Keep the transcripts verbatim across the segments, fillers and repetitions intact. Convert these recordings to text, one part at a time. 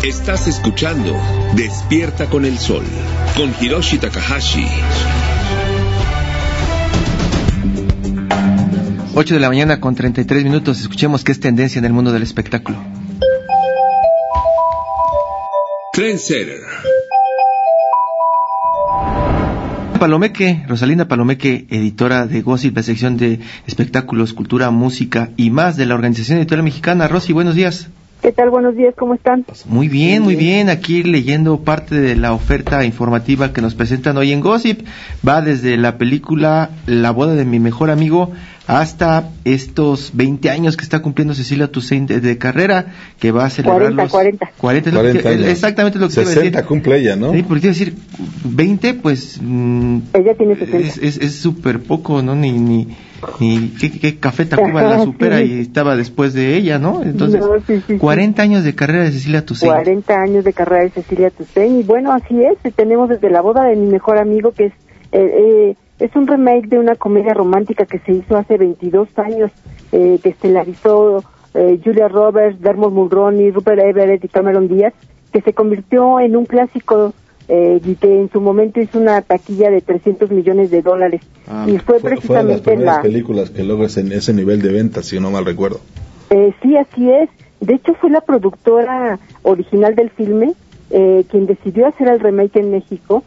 Estás escuchando Despierta con el Sol, con Hiroshi Takahashi. ocho de la mañana con treinta y tres minutos. Escuchemos qué es tendencia en el mundo del espectáculo. Trendsetter. Palomeque, Rosalinda Palomeque, editora de Gossip, la sección de espectáculos, cultura, música y más de la Organización Editorial Mexicana. Rosy, buenos días. ¿Qué tal? Buenos días, ¿cómo están? Muy bien, muy bien. Aquí leyendo parte de la oferta informativa que nos presentan hoy en Gossip. Va desde la película La boda de mi mejor amigo hasta estos veinte años que está cumpliendo Cecilia Toussaint de, de carrera, que va a celebrar cuarenta, los... cuarenta. cuarenta, es cuarenta lo que, años. exactamente lo que iba a decir. sesenta cumple ella, ¿no? Sí, porque iba a decir veinte, pues... Mmm, ella tiene sesenta. Es es súper poco, ¿no? Ni... ni y qué, qué Café Tacuba la supera sí. Y estaba después de ella, ¿no? Entonces, no, sí, sí, cuarenta sí. años de carrera de Cecilia Toussaint. cuarenta años de carrera de Cecilia Toussaint, y bueno, así es, tenemos desde La boda de mi mejor amigo, que es eh, eh, es un remake de una comedia romántica que se hizo hace veintidós años, eh, que estelarizó eh, Julia Roberts, Dermot Mulroney, Rupert Everett y Cameron Díaz, que se convirtió en un clásico eh, y que en su momento hizo una taquilla de trescientos millones de dólares. Ah, y fue, fue precisamente fue de las primeras la... películas que logra ese, ese nivel de ventas, si no mal recuerdo. Eh, sí, así es. De hecho, fue la productora original del filme eh, quien decidió hacer el remake en México,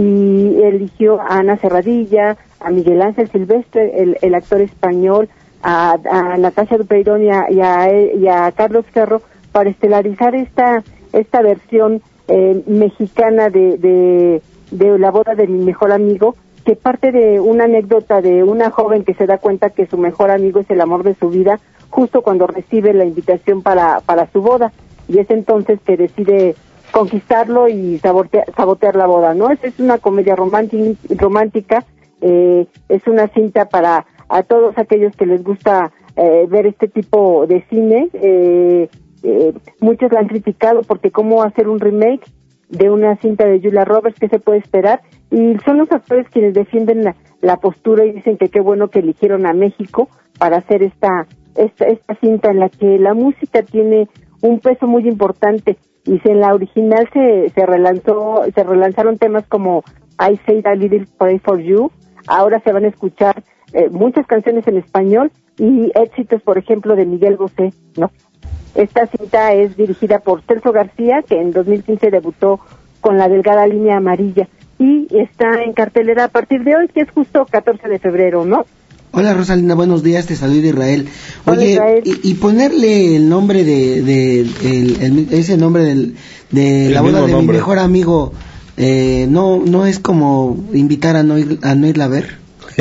y eligió a Ana Serradilla, a Miguel Ángel Silvestre, el, el actor español, a, a Natasha Dupeirón y a, y, a, y a Carlos Ferro para estelarizar esta esta versión eh, mexicana de, de, de La boda de mi mejor amigo, que parte de una anécdota de una joven que se da cuenta que su mejor amigo es el amor de su vida, justo cuando recibe la invitación para, para su boda, y es entonces que decide conquistarlo y sabotear, sabotear la boda, ¿no? Es, es una comedia romántica, romántica eh, es una cinta para a todos aquellos que les gusta eh, ver este tipo de cine. Eh, eh, muchos la han criticado porque cómo hacer un remake de una cinta de Julia Roberts, ¿qué se puede esperar? Y son los actores quienes defienden la, la postura y dicen que qué bueno que eligieron a México para hacer esta, esta, esta cinta en la que la música tiene un peso muy importante. Y si en la original se, se relanzó, se relanzaron temas como I Say a Little Pray for You, ahora se van a escuchar eh, muchas canciones en español y éxitos, por ejemplo, de Miguel Bosé, ¿no? Esta cinta es dirigida por Celso García, que en dos mil quince debutó con La delgada línea amarilla, y está en cartelera a partir de hoy, que es justo catorce de febrero, ¿no? Hola Rosalinda, buenos días, te saluda Israel. Hola, Oye, Israel. Y, y ponerle el nombre de, de el, el, ese nombre del, de El La boda de nombre. mi mejor amigo, eh, no no es como invitar a no ir, a no irla a ver.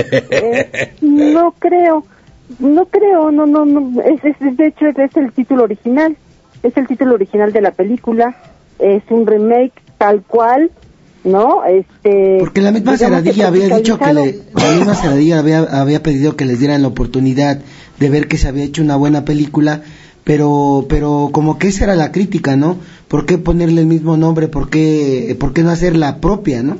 Eh, no creo, no creo, no, no, no, es, es, de hecho es el título original, es el título original de la película, es un remake tal cual, ¿no? Este, porque la misma Serradilla había dicho que le, la misma Serradilla había, había pedido que les dieran la oportunidad de ver que se había hecho una buena película, pero pero como que esa era la crítica, ¿no? ¿Por qué ponerle el mismo nombre? ¿Por qué, por qué no hacer la propia, no?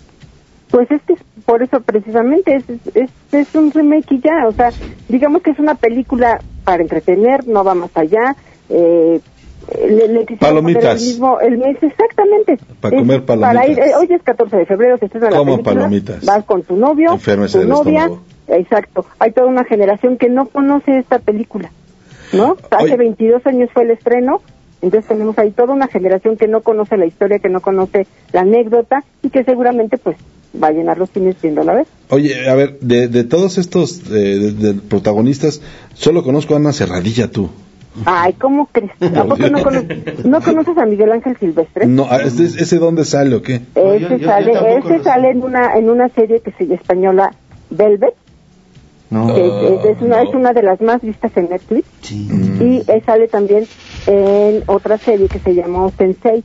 Pues es que por eso precisamente es, es, es un remake y ya, o sea, digamos que es una película para entretener, no va más allá, eh, Le, le palomitas. El mismo, el mes, exactamente. Para es, comer palomitas. Para ir, eh, hoy es catorce de febrero, se estrena la película. Palomitas. Vas con tu novio, Enférmese tu novia. Estómago. Exacto. Hay toda una generación que no conoce esta película, ¿no? Hace Oye. veintidós años fue el estreno, entonces tenemos ahí toda una generación que no conoce la historia, que no conoce la anécdota y que seguramente pues va a llenar los cines viéndola, ¿ves? Oye, a ver, de, de todos estos eh, de, de protagonistas, solo conozco a Ana Serradilla, tú. Ay, ¿cómo crees? ¿A poco no, cono no conoces a Miguel Ángel Silvestre? No, ¿ese, ese dónde sale o qué? Ese no, yo, sale, yo ese sale en una en una serie que se llama española Velvet. No. Que es, es, una, no. es una de las más vistas en Netflix. Sí. Y él sale también en otra serie que se llamó Sensei.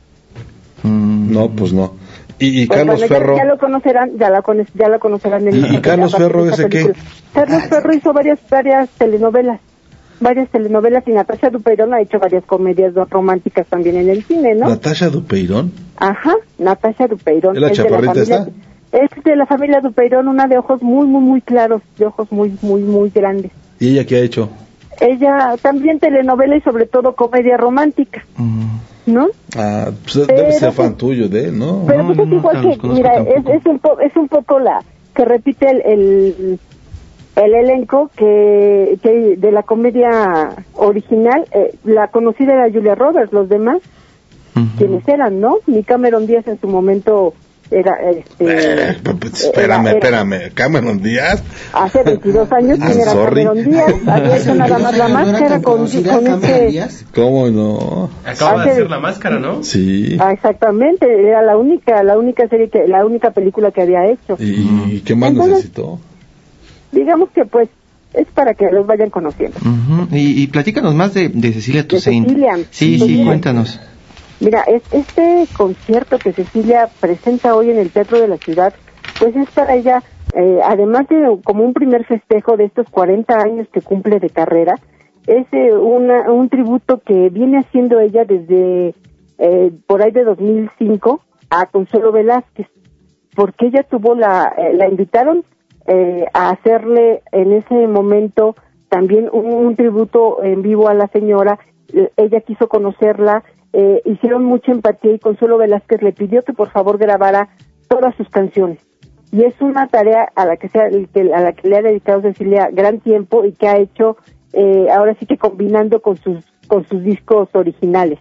Mm. No, pues no. Y, y pues Carlos bueno, Ferro. Ya, ya lo conocerán, ya, la, ya lo conocerán. En ¿Y, y Carlos Ferro ese qué? Carlos ah, Ferro hizo varias varias telenovelas. varias telenovelas y Natasha Dupeirón ha hecho varias comedias románticas también en el cine, ¿no? ¿Natasha Dupeirón? Ajá, Natasha Dupeirón. ¿Es la chaparrita esta? Es de la familia Dupeirón, una de ojos muy, muy, muy claros, de ojos muy, muy, muy grandes. ¿Y ella qué ha hecho? ella también telenovela y sobre todo comedia romántica, uh-huh. ¿no? Ah, pues debe ser fan pues, tuyo de él, ¿no? Pero pues no, es igual no, que, mira, es, es, un po, es un poco la que repite el, el, el elenco que, que de la comedia original, eh, la conocida era Julia Roberts, los demás, uh-huh. quienes eran, ¿no? Ni Cameron Díaz en su momento era este eh, espérame, era, espérame, Cameron Díaz hace veintidós años quién era sorry. Cameron Díaz había hecho nada más La Máscara con, con este ¿cómo no? Acaba hace, de hacer La Máscara, ¿no? Sí. Ah, exactamente, era la única la única serie que la única película que había hecho. ¿Y qué más Entonces, necesitó? Digamos que pues es para que los vayan conociendo. Uh-huh. y, y platícanos más de, de Cecilia Toussaint. De Cecilia. Sí, sí, sí, cuéntanos. Mira, es, este concierto que Cecilia presenta hoy en el Teatro de la Ciudad, pues es para ella, eh, además de como un primer festejo de estos cuarenta años que cumple de carrera, es eh, una, un tributo que viene haciendo ella desde eh, por ahí de dos mil cinco a Consuelo Velázquez, porque ella tuvo la, eh, la invitaron eh, a hacerle en ese momento también un, un tributo en vivo a la señora, ella quiso conocerla. Eh, hicieron mucha empatía y Consuelo Velázquez le pidió que por favor grabara todas sus canciones. Y es una tarea a la que, sea, a la que le ha dedicado Cecilia gran tiempo y que ha hecho eh, ahora sí que combinando con sus con sus discos originales.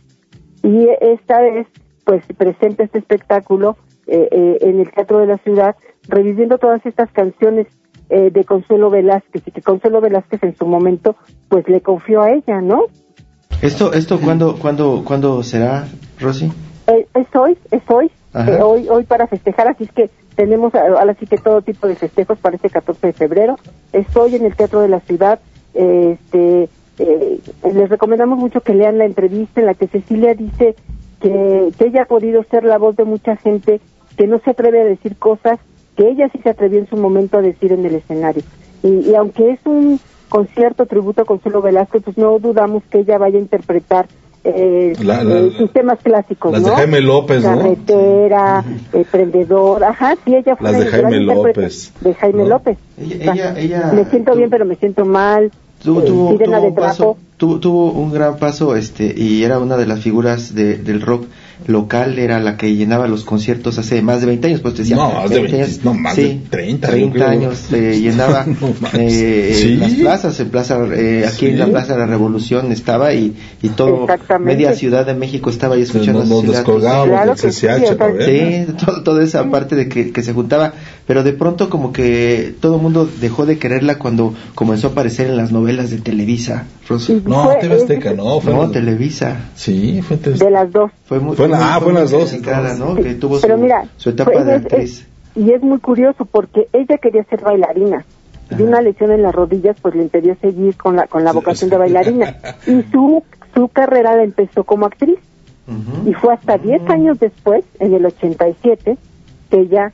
Y esta vez pues presenta este espectáculo eh, eh, en el Teatro de la Ciudad, reviviendo todas estas canciones eh, de Consuelo Velázquez y que Consuelo Velázquez en su momento pues le confió a ella, ¿no? ¿Esto, esto cuándo, cuándo, cuándo será, Rosy? Eh, es hoy, es hoy, eh, hoy, hoy para festejar, así es que tenemos ahora sí que todo tipo de festejos para este catorce de febrero. Es hoy en el Teatro de la Ciudad. Eh, este, eh, les recomendamos mucho que lean la entrevista en la que Cecilia dice que, que ella ha podido ser la voz de mucha gente que no se atreve a decir cosas que ella sí se atrevió en su momento a decir en el escenario. Y, y aunque es un concierto tributo a Consuelo Velázquez, pues no dudamos que ella vaya a interpretar eh, la, la, eh, sus temas clásicos, las ¿no? de Jaime López, ¿no? Carretera, sí. eh, Prendedor, ajá, sí, ella fue las de Jaime López. De Jaime ¿no? López. Ella, ella, ella, me siento tú, bien, pero me siento mal. Tuvo, eh, tuvo, Sirena tuvo, de Trapo. Paso, tuvo, tuvo un gran paso, este, y era una de las figuras de, del rock local, era la que llenaba los conciertos hace más de veinte años, pues te decía, no, más de veinte, años, no, más sí, de treinta, treinta años eh, llenaba no, eh, ¿sí? las plazas, en plaza, eh, aquí ¿sí? en la Plaza de la Revolución estaba y, y todo, media Ciudad de México estaba ahí escuchando. Nos descolgábamos claro del C C H, sí, sí, todo, toda esa parte de que, que se juntaba, pero de pronto como que todo el mundo dejó de quererla cuando comenzó a aparecer en las novelas de Televisa. Rosy. No, T V Azteca, no, fue no, Televisa. Sí, fue T V Azteca. De las dos. Fue muy, fue, fue ah, fue las dos. Cara, ¿no? Que tuvo pero su, mira, su etapa pues, de es, actriz. Es, y es muy curioso porque ella quería ser bailarina. Y una lesión en las rodillas pues le impidió seguir con la con la vocación de bailarina. Y su su carrera la empezó como actriz. Uh-huh. Y fue hasta diez uh-huh. años después, en el ochenta y siete, que ella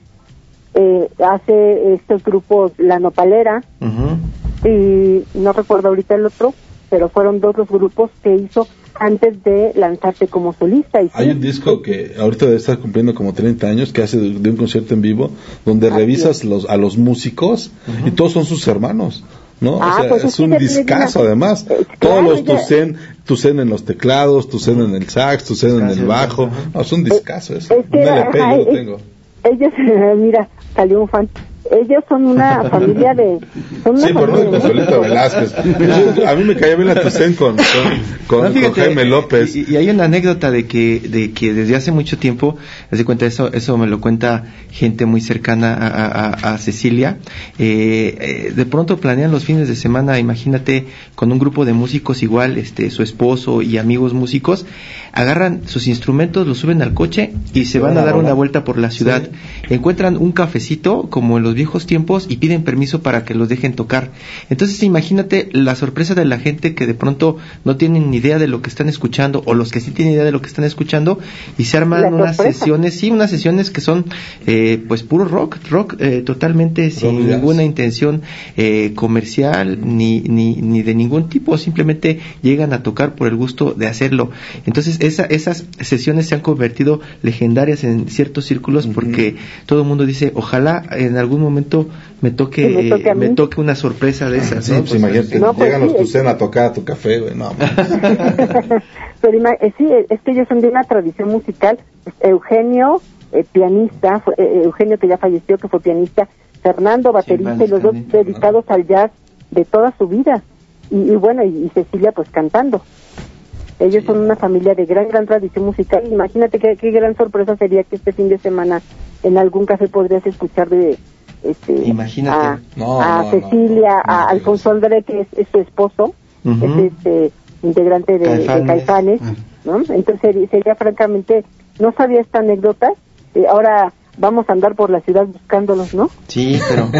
eh, hace estos grupos La Nopalera, uh-huh. y no recuerdo ahorita el otro, pero fueron dos los grupos que hizo antes de lanzarse como solista. Y sí, hay un disco que ahorita debe estar cumpliendo como treinta años, que hace de, de un concierto en vivo, donde Así revisas los, a los músicos, uh-huh. y todos son sus hermanos, ¿no? Ah, o sea, pues es, es un discazo además. Eh, claro, todos los Toussaint, Toussaint en los teclados, Toussaint en el sax, Toussaint en el bajo. Uh-huh. No, es un discazo eso. Es que, un L P, ajá, yo lo es, tengo. Ellos, mira, salió un fan. Ellos son una familia de... Son una sí, por no Consuelito Velázquez. Yo, a mí me caía bien la Toussaint con, con, con, no, fíjate, con Jaime López. Y, y hay una anécdota de que de que desde hace mucho tiempo, hace cuenta, eso eso me lo cuenta gente muy cercana a, a, a Cecilia. Eh, eh, de pronto planean los fines de semana, imagínate, con un grupo de músicos igual, este su esposo y amigos músicos, agarran sus instrumentos, los suben al coche y se van a dar una vuelta por la ciudad. Sí. Encuentran un cafecito, como en los viejos tiempos, y piden permiso para que los dejen tocar. Entonces imagínate la sorpresa de la gente que de pronto no tienen ni idea de lo que están escuchando, o los que sí tienen idea de lo que están escuchando, y se arman unas sesiones, sí, unas sesiones que son eh, pues puro rock, rock eh, totalmente rock sin jazz. Ninguna intención eh, comercial ni, ni, ni de ningún tipo, simplemente llegan a tocar por el gusto de hacerlo. Entonces esa, esas sesiones se han convertido legendarias en ciertos círculos uh-huh. porque todo el mundo dice, ojalá en algún momento me toque me toque, eh, me toque una sorpresa de esas. Sí, ¿no? pues, pues imagínate, no, pues, llegan sí, los Tucen a tocar a tu café, güey, no. Pero eh, sí, es que ellos son de una tradición musical. Eugenio, eh, pianista, fue, eh, Eugenio que ya falleció, que fue pianista, Fernando, baterista, sí, y los dos dedicados al jazz de toda su vida. Y, y bueno, y, y Cecilia pues cantando. Ellos sí. son una familia de gran, gran tradición musical. Imagínate qué, qué gran sorpresa sería que este fin de semana en algún café podrías escuchar de este Imagínate. a, no, a no, Cecilia, no, no, a no, Alfonso André, que es, es su esposo, uh-huh. es este integrante de Caifanes, de Caifanes ¿no? Entonces sería, sería francamente, no sabía esta anécdota, eh, ahora vamos a andar por la ciudad buscándolos, ¿no? Sí, pero...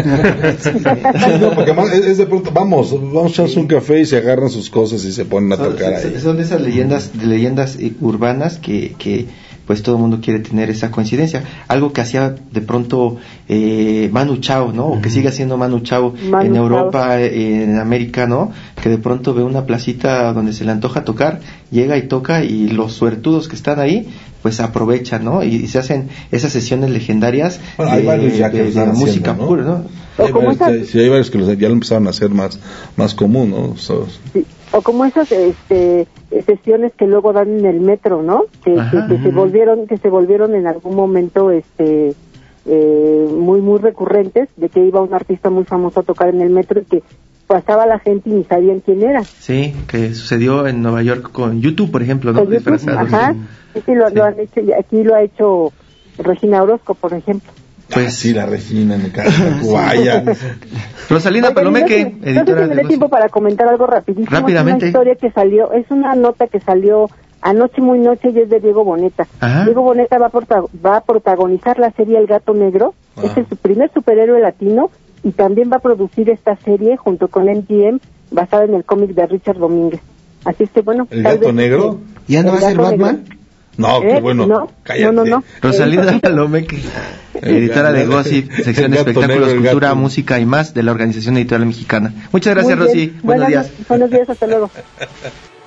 no, porque además es, es de pronto, vamos, vamos a echarse un café y se agarran sus cosas y se ponen a son, tocar son, ahí. Son de esas leyendas, de leyendas urbanas que, que pues todo el mundo quiere tener esa coincidencia. Algo que hacía de pronto eh, Manu Chao, ¿no? Uh-huh. O que sigue haciendo Manu Chao Manu en Europa, Chao. en América, ¿no? Que de pronto ve una placita donde se le antoja tocar, llega y toca y los suertudos que están ahí pues aprovechan, ¿no? Y, y se hacen esas sesiones legendarias bueno, hay de, varios ya que de, de música haciendo, ¿no? pura, ¿no? Hay varios, ya, sí, hay varios que los, ya lo empezaron a hacer más más común, ¿no? So, sí. O como esas este, sesiones que luego dan en el metro, ¿no? Que, ajá, que, que se volvieron que se volvieron en algún momento este eh, muy muy recurrentes, de que iba un artista muy famoso a tocar en el metro y que pasaba la gente y ni sabían quién era. Sí, que sucedió en Nueva York con YouTube, por ejemplo, ¿no? YouTube, ajá, sí, sí, lo, sí. lo han hecho, aquí lo ha hecho Regina Orozco, por ejemplo. Pues ah, sí, la Regina en el Guaya. Rosalina Oye, Palomeque, no sé, editora no sé si me dé tiempo para comentar algo rapidísimo. Rápidamente. Es una historia que salió, es una nota que salió anoche muy noche y es de Diego Boneta. Ajá. Diego Boneta va a, prota- va a protagonizar la serie El Gato Negro, ah. es el su primer superhéroe latino y también va a producir esta serie junto con M G M basada en el cómic de Richard Domínguez. Así es que bueno. ¿El Gato Negro? Que, ¿Ya no va a ser Batman? Negro. No, ¿Eh? qué bueno. No, cállate. No, no, no. Rosalina Palomeque, editora de Gossip, sección de espectáculos, negro, cultura, gato. música y más de la Organización Editorial Mexicana. Muchas gracias, Rosy. Buenos días. Buenos días, hasta luego.